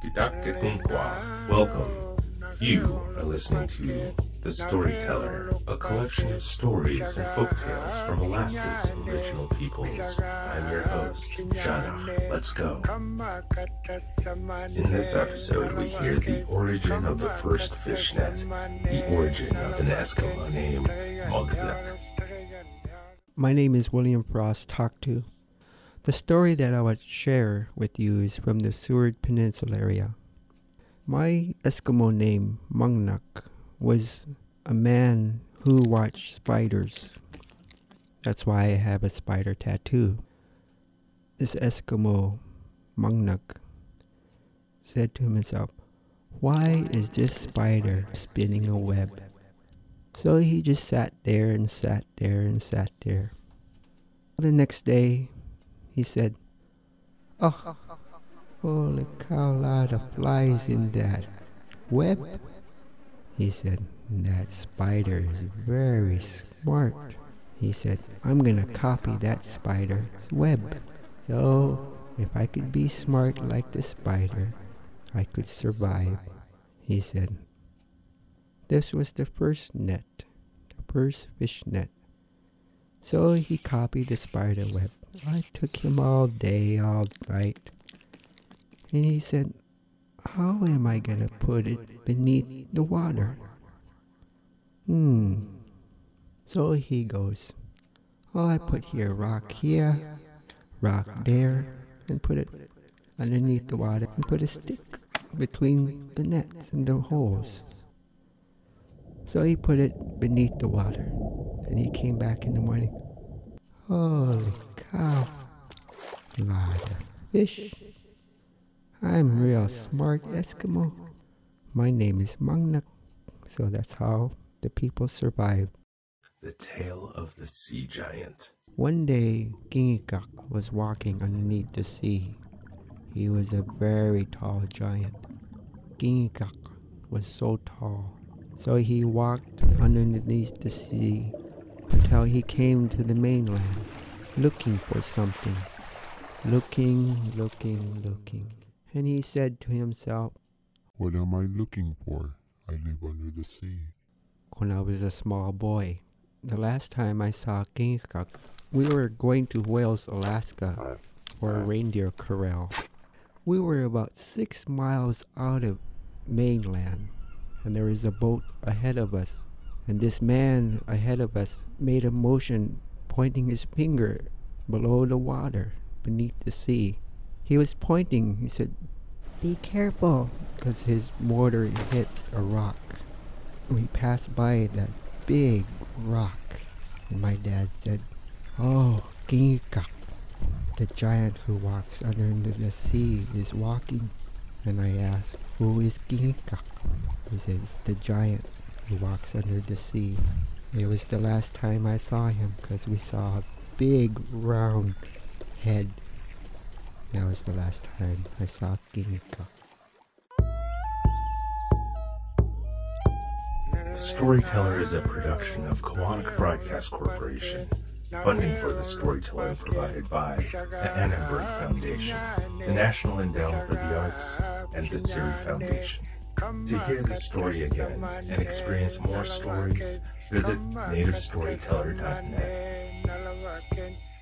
Kitaketunkwa. Welcome. You are listening to The Storyteller, a collection of stories and folktales from Alaska's original peoples. I'm your host, Janach. Let's go. In this episode, we hear the origin of the first fishnet, the origin of an Eskimo named Mognak. My name is William Frost Taktu. The story that I would share with you is from the Seward Peninsula area. My Eskimo name, Mognak, was a man who watched spiders. That's why I have a spider tattoo. This Eskimo, Mognak, said to himself, "Why is this spider spinning a web?" So he just sat there and sat there and sat there. The next day, he said, "Oh, holy cow, lot of flies in that web." He said, "That spider is very smart." He said, "I'm gonna copy that spider's web. So, if I could be smart like the spider, I could survive." He said, this was the first net, the first fish net. So he copied the spider web. It took him all day, all night. And he said, "How am I going to put it beneath the water?" So he goes, I put here, rock there, and put it underneath the water, and put a stick between the nets and the holes. So he put it beneath the water, and he came back in the morning. Holy cow, lot of fish. I'm real smart Eskimo. My name is Mognak, so that's how the people survived. The Tale of the Sea Giant. One day, Gingikak was walking underneath the sea. He was a very tall giant. Gingikak was so tall. So he walked underneath the sea until he came to the mainland, looking for something. Looking. And he said to himself, "What am I looking for? I live under the sea." When I was a small boy, the last time I saw Gingikak, we were going to Wales, Alaska for a reindeer corral. We were about 6 miles out of mainland. And there was a boat ahead of us. And this man ahead of us made a motion pointing his finger below the water, beneath the sea. He was pointing, he said, "Be careful," because his motor hit a rock. We passed by that big rock. And my dad said, "Oh, Gingikak, the giant who walks under the sea is walking." And I asked, "Who is Gingikak?" He says, "The giant who walks under the sea." It was the last time I saw him because we saw a big round head. That was the last time I saw Gingikak. The Storyteller is a production of Koahnic Broadcast Corporation. Funding for The Storyteller provided by the Annenberg Foundation, the National Endowment for the Arts, and the Siri Foundation. To hear the story again and experience more stories, visit nativestoryteller.net.